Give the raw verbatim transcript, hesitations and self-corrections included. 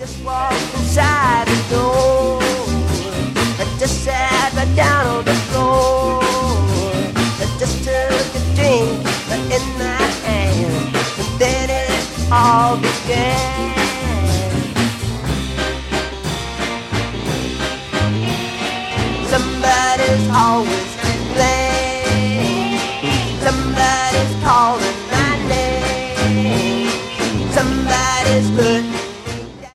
just walked inside the door. I just sat right down on the floor. I just took a drink in my hand, and then it all began. Somebody's always to blame. Somebody's calling my name. Somebody's putting